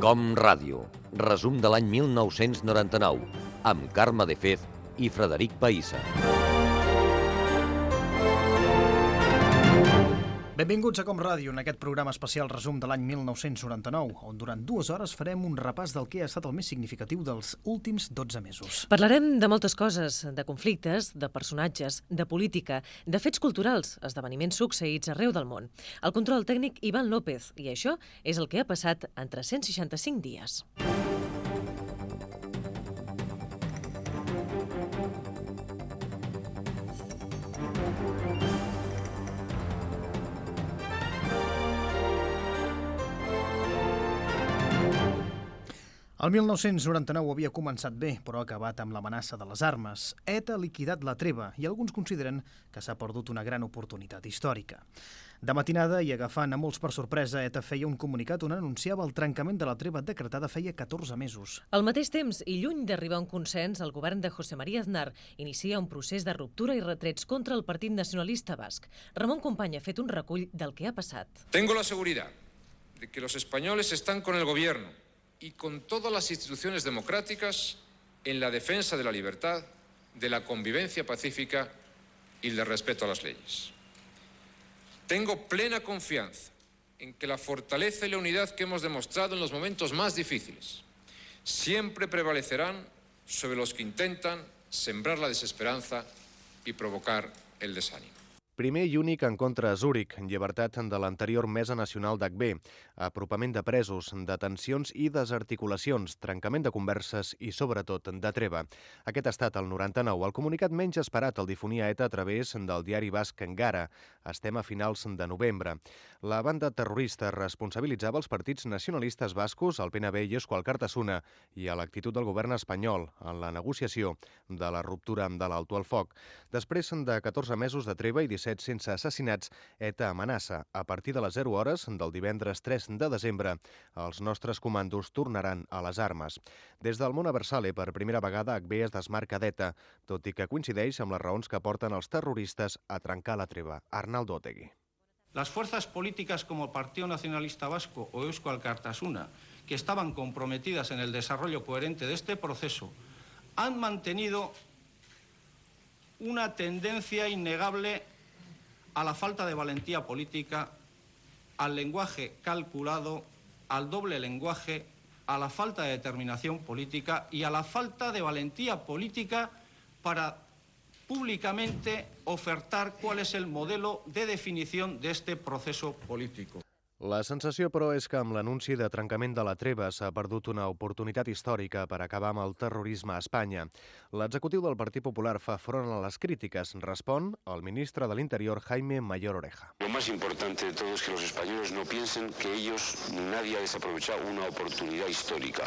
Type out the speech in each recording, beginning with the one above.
Com Ràdio, resum de l'any 1999, amb Carme de Fez i Frederic Païssa. Benvinguts a Com Ràdio, en aquest programa especial resum de l'any 1999, on durant 2 hores farem un repàs del que ha estat el més significatiu dels últims 12 mesos. Parlarem de moltes coses, de conflictes, de personatges, de política, de fets culturals, esdeveniments succeïts arreu del món. El control tècnic, Ivan López, i això és el que ha passat en 365 dies. El 1999 havia començat bé, però ha acabat amb l'amenaça de les armes. ETA ha liquidat la treva i alguns consideren que s'ha perdut una gran oportunitat històrica. De matinada i agafant a molts per sorpresa, ETA feia un comunicat on anunciava el trencament de la treva decretada feia 14 mesos. Al mateix temps, i lluny d'arribar a un consens, el govern de José María Aznar inicia un procés de ruptura i retrets contra el Partit Nacionalista Basc. Ramon Company ha fet un recull del que ha passat. Tengo la seguridad de que los españoles están con el gobierno y con todas las instituciones democráticas en la defensa de la libertad, de la convivencia pacífica y del respeto a las leyes. Tengo plena confianza en que la fortaleza y la unidad que hemos demostrado en los momentos más difíciles siempre prevalecerán sobre los que intentan sembrar la desesperanza y provocar el desánimo. Primer i únic encontre a Zúrich, llibertat de l'anterior Mesa Nacional d'ACB, apropament de presos, detencions i desarticulacions, trencament de converses i, sobretot, de treva. Aquest ha estat el 99, el comunicat menys esperat el difonia ETA a través del diari basc Gara. Estem a finals de novembre. La banda terrorista responsabilitzava els partits nacionalistes bascos, el PNB i Eusko Alkartasuna, i a l'actitud del govern espanyol en la negociació de la ruptura de l'alto al foc. Després de 14 mesos de treva i 17 sense assassinats, ETA amenaça. A partir de les 0 hores del divendres 3 de desembre, els nostres comandos tornaran a les armes. Des del món Aversale, per primera vegada, ACB es desmarca d'ETA, tot i que coincideix amb les raons que porten els terroristes a trencar la treva. Arnaldo Otegi. Las fuerzas políticas como el Partido Nacionalista Vasco o Eusko Alkartasuna, que estaban comprometidas en el desarrollo coherente de este proceso, han mantenido una tendencia innegable a la falta de valentía política, al lenguaje calculado, al doble lenguaje, a la falta de determinación política y a la falta de valentía política para públicamente ofertar cuál es el modelo de definición de este proceso político. La sensació, però, és que amb l'anunci de trencament de la treva s'ha perdut una oportunitat històrica per acabar amb el terrorisme a Espanya. L'executiu del Partit Popular fa front a les crítiques. Respon el ministre de l'Interior, Jaime Mayor Oreja. Lo más importante de todo es que los españoles no piensen que ellos ni nadie ha desaprovechado una oportunidad histórica.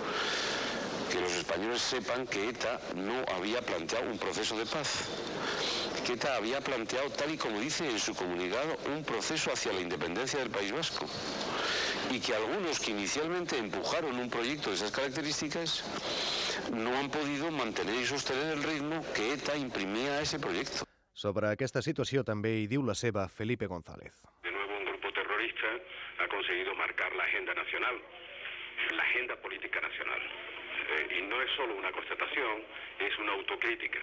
Que los españoles sepan que ETA no había planteado un proceso de paz. Que ETA había planteado, tal y como dice en su comunicado, un proceso hacia la independencia del País Vasco. Y que algunos que inicialmente empujaron un proyecto de esas características no han podido mantener y sostener el ritmo que ETA imprimía a ese proyecto. Sobre aquesta situació també hi diu la seva Felipe González. De nuevo, un grupo terrorista ha conseguido marcar la agenda nacional, la agenda política nacional. Y no es solo una constatación, es una autocrítica.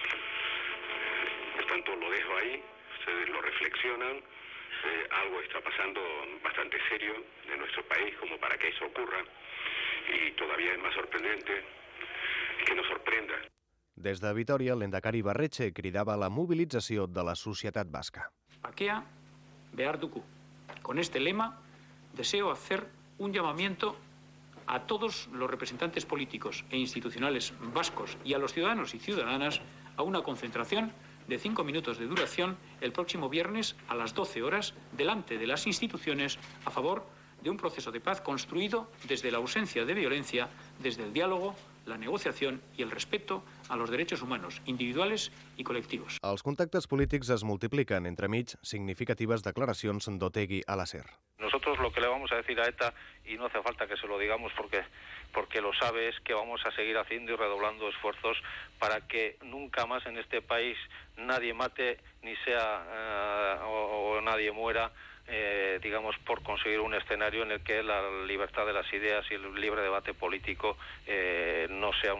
Por tanto, lo dejo ahí, ustedes lo reflexionan, algo está pasando bastante serio en nuestro país como para que eso ocurra, y todavía es más sorprendente que nos sorprenda. Des de Vitoria, l'endacari Barretxe cridava la mobilització de la societat basca. Bakea behar dugu. Con este lema deseo hacer un llamamiento a todos los representantes políticos e institucionales vascos y a los ciudadanos y ciudadanas a una concentración de 5 minutos de duración el próximo viernes a las 12 horas delante de las instituciones a favor de un proceso de paz construido desde la ausencia de violencia, desde el diálogo, la negociación y el respeto a los derechos humanos individuales y colectivos. Els contactes polítics es multipliquen, entremig significatives declaracions d'Otegi a la SER. Nosotros lo que le vamos a decir a ETA, y no hace falta que se lo digamos porque lo sabe, es que vamos a seguir haciendo y redoblando esfuerzos para que nunca más en este país nadie mate ni sea o nadie muera digamos, por conseguir un escenario en el que la libertad de las ideas y el libre debate político no sea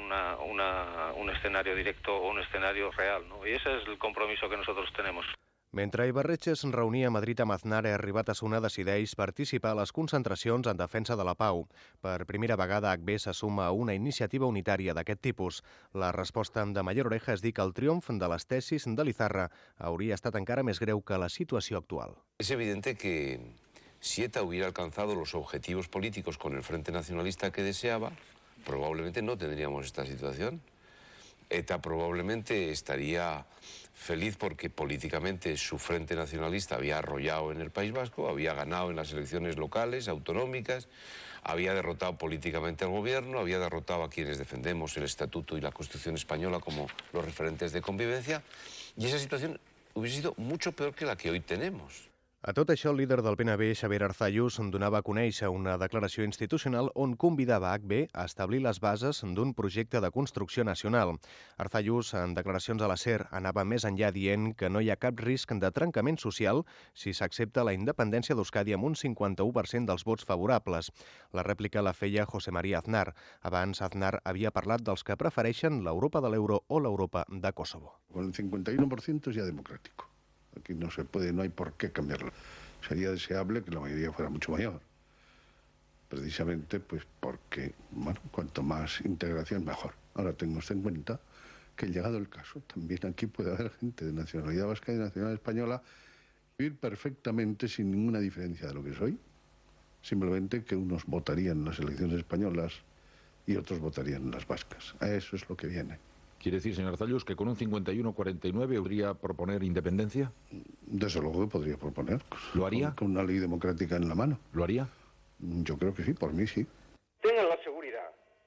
un escenario directo o un escenario real, ¿no? Y ese es el compromiso que nosotros tenemos. Mentre Ibarretxe es reunia a Madrid amb Aznar, Ribatassuna decideix participar a les concentracions en defensa de la pau. Per primera vegada, HB se suma a una iniciativa unitària d'aquest tipus. La resposta de Mayor Oreja és dir que el triomf de les tesis de l'Izarra hauria estat encara més greu que la situació actual. Es evidente que si ETA hubiera alcanzado los objetivos políticos con el Frente Nacionalista que deseaba, probablemente no tendríamos esta situación. ETA probablemente estaría feliz porque políticamente su Frente Nacionalista había arrollado en el País Vasco, había ganado en las elecciones locales, autonómicas, había derrotado políticamente al gobierno, había derrotado a quienes defendemos el Estatuto y la Constitución española como los referentes de convivencia, y esa situación hubiese sido mucho peor que la que hoy tenemos. A tot això, el líder del PNB, Xavier Arzallus, donava a conèixer una declaració institucional on convidava HB a establir les bases d'un projecte de construcció nacional. Arzallus, en declaracions a la SER, anava més enllà dient que no hi ha cap risc de trencament social si s'accepta la independència d'Euskadi amb un 51% dels vots favorables. La rèplica la feia José María Aznar. Abans, Aznar havia parlat dels que prefereixen l'Europa de l'euro o l'Europa de Kosovo. Con el 51% es ya democrático. Aquí no se puede, no hay por qué cambiarlo. Sería deseable que la mayoría fuera mucho mayor. Precisamente pues porque, bueno, cuanto más integración mejor. Ahora tengo usted en cuenta que llegado el caso, también aquí puede haber gente de nacionalidad vasca y de nacionalidad española vivir perfectamente sin ninguna diferencia de lo que soy. Simplemente que unos votarían en las elecciones españolas y otros votarían en las vascas. A eso es lo que viene. ¿Quiere decir, señor Arzallus, que con un 51-49 podría proponer independencia? Desde luego que podría proponer. ¿Lo haría? Con una ley democrática en la mano. ¿Lo haría? Yo creo que sí, por mí sí. Tengan la seguridad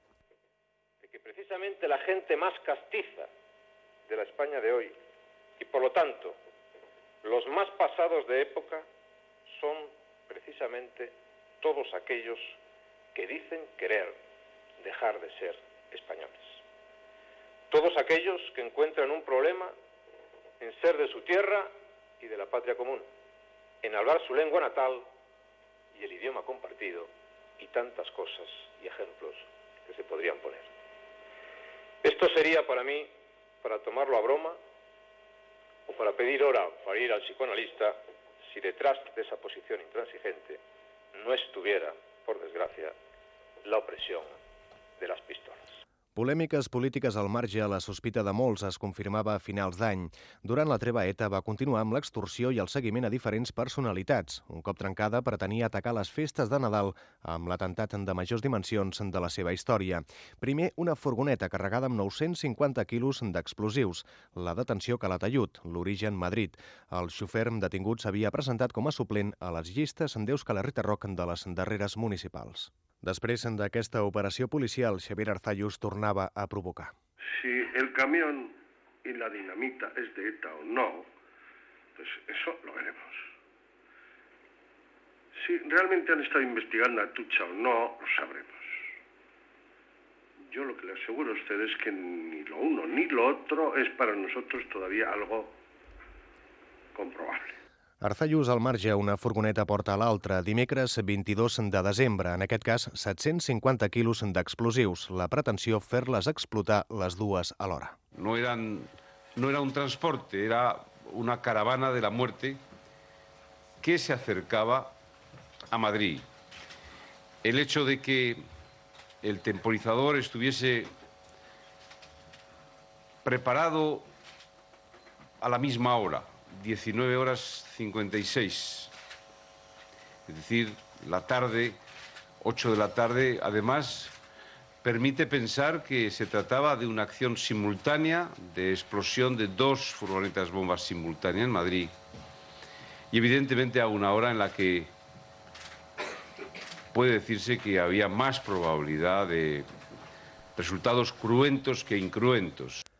de que precisamente la gente más castiza de la España de hoy, y por lo tanto los más pasados de época, son precisamente todos aquellos que dicen querer dejar de ser españoles. Todos aquellos que encuentran un problema en ser de su tierra y de la patria común, en hablar su lengua natal y el idioma compartido, y tantas cosas y ejemplos que se podrían poner. Esto sería para mí, para tomarlo a broma, o para pedir hora para ir al psicoanalista, si detrás de esa posición intransigente no estuviera, por desgracia, la opresión de las pistolas. Polèmiques polítiques al marge, la sospita de molts es confirmava a finals d'any. Durant la treva, ETA va continuar amb l'extorsió i el seguiment a diferents personalitats. Un cop trencada, pretenia atacar les festes de Nadal amb l'atemptat de majors dimensions de la seva història. Primer, una furgoneta carregada amb 950 quilos d'explosius. La detenció Calatayud, l'origen Madrid. El xofer detingut s'havia presentat com a suplent a les llistes d'Euskal Herrita Rock de les darreres municipals. Després d'aquesta operació policial, Xavier Arzallus tornava a provocar. Si el camión y la dinamita es de ETA o no, pues eso lo veremos. Si realmente han estado investigando a Atutxa o no, lo sabremos. Yo lo que le aseguro a ustedes es que ni lo uno ni lo otro es para nosotros todavía algo comprobable. Arzallus al marge, una furgoneta porta a l'altra. Dimecres 22 de desembre, en aquest cas 750 quilos d'explosius. La pretensió, fer-les explotar les dues alhora. No era un transporte, era una caravana de la muerte que se acercaba a Madrid. El hecho de que el temporizador estuviese preparado a la misma hora, 19 horas 56, es decir, la tarde, 8 de la tarde, además permite pensar que se trataba de una acción simultánea de explosión de dos furgonetas bombas simultáneas en Madrid y evidentemente a una hora en la que puede decirse que había más probabilidad de resultados cruentos que incruentos.